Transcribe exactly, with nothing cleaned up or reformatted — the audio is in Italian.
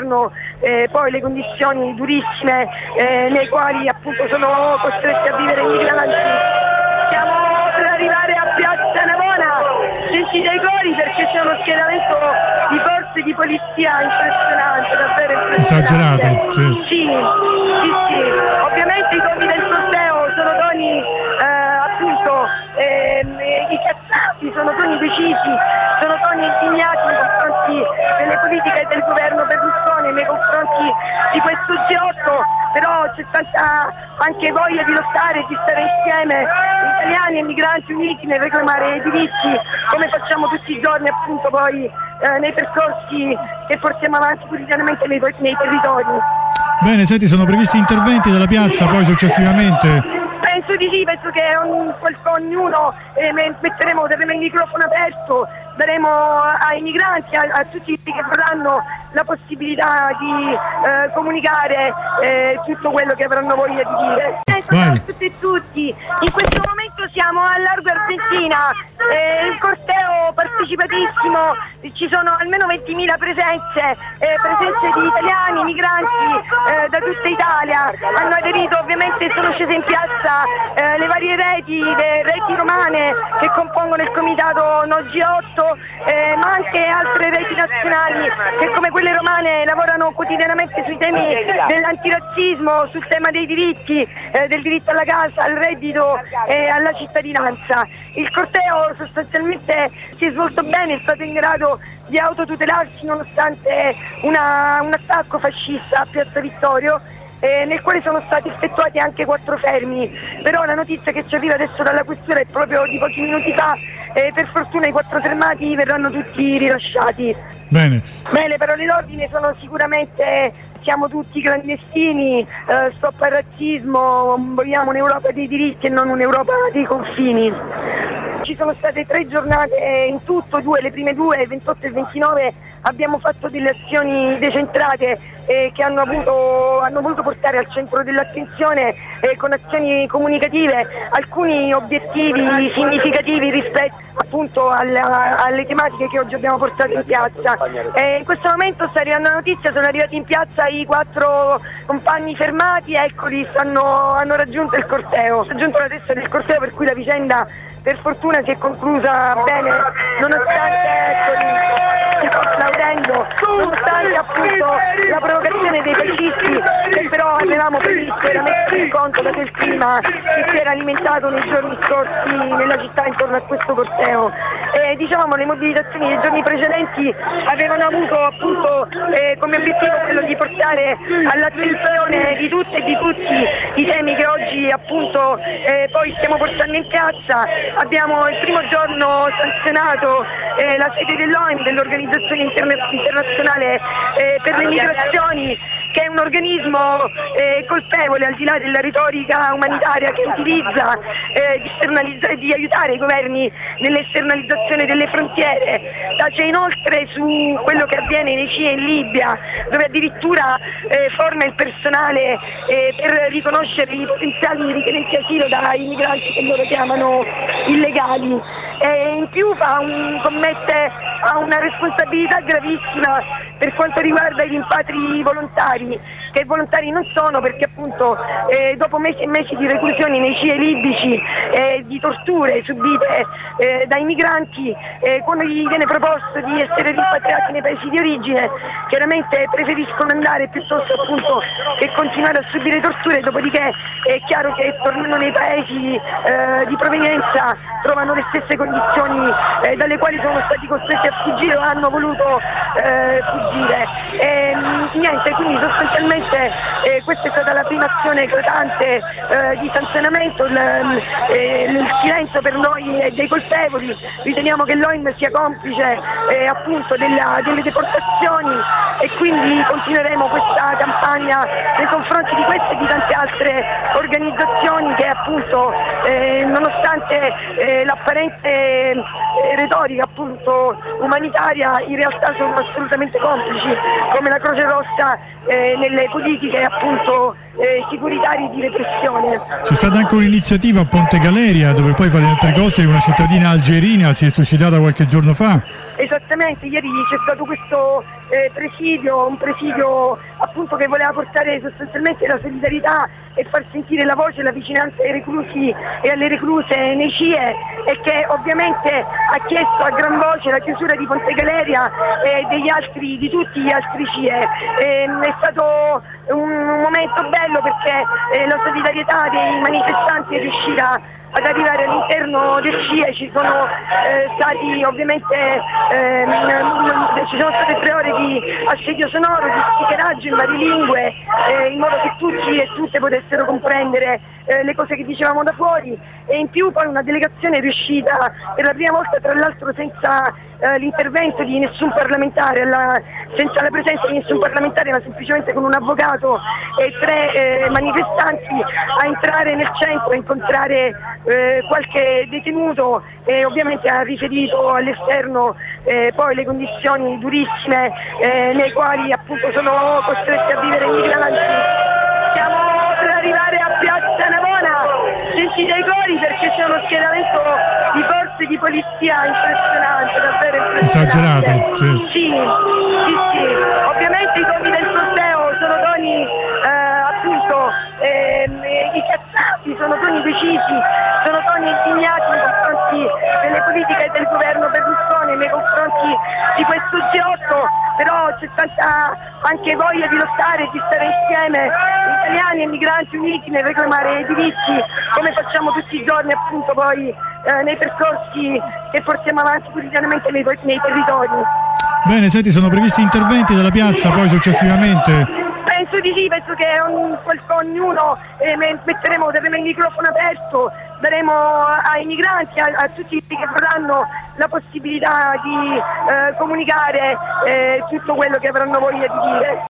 giorno eh, poi le condizioni durissime eh, nei quali appunto sono costretti a vivere i migranti. Siamo per arrivare a Piazza Navona, sentite i cori perché c'è uno schieramento di forze di polizia impressionante, davvero impressionante. Esagerato, sì. Sì, sì, sì. Ovviamente i toni del corteo sono toni eh, appunto ehm, incazzati, sono toni decisi, sono toni indignati nei confronti delle politiche del governo Berlusconi, nei confronti di questo G otto, però c'è tanta anche voglia di lottare, di stare insieme, italiani e migranti uniti nel reclamare i diritti, come facciamo tutti i giorni appunto poi eh, nei percorsi che portiamo avanti quotidianamente nei, nei territori. Bene, senti, sono previsti interventi dalla piazza poi successivamente? Penso di sì, penso che un, ognuno eh, metteremo, terremo il microfono aperto, daremo ai migranti, a, a tutti che vorranno la possibilità di eh, comunicare eh, tutto quello che avranno voglia di dire. Ciao a tutti e tutti, in questo momento siamo a Largo Argentina, eh, il corteo partecipatissimo, ci sono almeno ventimila presenze, eh, presenze di italiani, migranti eh, da tutta Italia, hanno aderito ovviamente, sono scese in piazza eh, le varie reti, le reti romane che compongono il comitato No G otto, eh, ma anche altre reti nazionali che come quelle romane lavorano quotidianamente sui temi dell'antirazzismo, sul tema dei diritti, eh, del diritto alla casa, al reddito e alla cittadinanza. Il corteo sostanzialmente si è svolto bene, è stato in grado di autotutelarsi nonostante una, un attacco fascista a Piazza Vittorio, Eh, nel quale sono stati effettuati anche quattro fermi, però la notizia che ci arriva adesso dalla questura è proprio di pochi minuti fa, e per fortuna i quattro fermati verranno tutti rilasciati. Bene. Beh, le parole d'ordine sono sicuramente siamo tutti clandestini, eh, stop al razzismo, vogliamo un'Europa dei diritti e non un'Europa dei confini. Ci sono state tre giornate in tutto, due, le prime due, il ventotto e il ventinove, abbiamo fatto delle azioni decentrate eh, che hanno, avuto, hanno voluto portare al centro dell'attenzione eh, con azioni comunicative alcuni obiettivi significativi rispetto appunto alla, alle tematiche che oggi abbiamo portato in piazza. Eh, in questo momento sta arrivando la notizia, sono arrivati in piazza i quattro compagni fermati, eccoli, stanno, hanno raggiunto il corteo, hanno raggiunto la testa del corteo, per cui la vicenda per fortuna si è conclusa bene, nonostante eccoli, stiamo applaudendo, nonostante appunto la provocazione dei fascisti che però avevamo previsto era messo in conto da quel clima che si era alimentato nei giorni scorsi nella città intorno a questo corteo. E diciamo le mobilitazioni dei giorni precedenti avevano avuto appunto eh, come obiettivo quello di portare all'attenzione di tutte e di tutti i temi che oggi appunto eh, poi stiamo portando in piazza. Abbiamo il primo giorno sanzionato eh, la sede dell'O I M, dell'Organizzazione Interna- Internazionale eh, per le Migrazioni, che è un organismo eh, colpevole al di là della retorica umanitaria che utilizza eh, di, esternalizza- di aiutare i governi nell'esternalizzazione delle frontiere. Tace inoltre su quello che avviene nei C I E in Libia, dove addirittura eh, forma il personale eh, per riconoscere i potenziali richiedenti asilo dai migranti che loro chiamano illegali. E in più fa un, commette ha una responsabilità gravissima per quanto riguarda i rimpatri volontari, che volontari non sono perché appunto eh, dopo mesi e mesi di reclusioni nei C I E libici, eh, di torture subite eh, dai migranti, eh, quando gli viene proposto di essere rimpatriati nei paesi di origine, chiaramente preferiscono andare piuttosto appunto che continuare a subire torture, dopodiché è chiaro che tornando nei paesi eh, di provenienza trovano le stesse condizioni eh, dalle quali sono stati costretti a fuggire o hanno voluto eh, fuggire. E, niente, quindi sostanzialmente eh, questa è stata la prima azione eclatante eh, di sanzionamento, il, eh, il silenzio per noi è dei colpevoli, riteniamo che l'O I M sia complice eh, appunto della, delle deportazioni e quindi continueremo questa campagna nei confronti di queste e di tante altre organizzazioni che appunto eh, nonostante eh, l'apparente eh, retorica appunto umanitaria in realtà sono assolutamente complici, come la Croce Rossa mossa eh, nelle politiche appunto eh, securitarie di repressione. C'è stata anche un'iniziativa a Ponte Galeria, dove poi per le altre cose una cittadina algerina si è suicidata qualche giorno fa. Esattamente, ieri c'è stato questo eh, presidio, un presidio appunto che voleva portare sostanzialmente la solidarietà e far sentire la voce e la vicinanza ai reclusi e alle recluse nei C I E, e che ovviamente ha chiesto a gran voce la chiusura di Ponte Galeria e degli altri, di tutti gli altri C I E. E, è stato un, un momento bello perché eh, la solidarietà dei manifestanti è riuscita ad arrivare all'interno del C I E. Ci sono eh, stati ovviamente ehm, ci sono state tre ore di assedio sonoro, di speakeraggio in varie lingue, eh, in modo che tutti e tutte potessero comprendere eh, le cose che dicevamo da fuori, e in più poi una delegazione è riuscita per la prima volta, tra l'altro senza eh, l'intervento di nessun parlamentare, alla, senza la presenza di nessun parlamentare, ma semplicemente con un avvocato e tre eh, manifestanti, a entrare nel centro, a incontrare eh, qualche detenuto, e ovviamente ha riferito all'esterno eh, poi le condizioni durissime eh, nei quali appunto sono costretti a vivere i migranti. Siamo per arrivare a Piazza Navona, sentite i cori perché c'è uno schieramento di forze di polizia impressionante, davvero impressionante. Esagerato, sì. Sì, sì, sì. Ovviamente i toni del corteo sono toni eh, appunto ehm, incazzati, sono toni decisi, sono toni indignati nei confronti delle politiche del governo Berlusconi, nei confronti di questo G otto, però c'è tanta anche voglia di lottare, di stare insieme, italiani e migranti uniti nel reclamare i diritti, come facciamo tutti i giorni appunto poi eh, nei percorsi che portiamo avanti quotidianamente nei, nei territori. Bene, senti, sono previsti interventi dalla piazza poi successivamente? Penso di sì, penso che un, ognuno eh, metteremo, terremo il microfono aperto, daremo ai migranti, a, a tutti che vorranno la possibilità di eh, comunicare eh, tutto quello che avranno voglia di dire.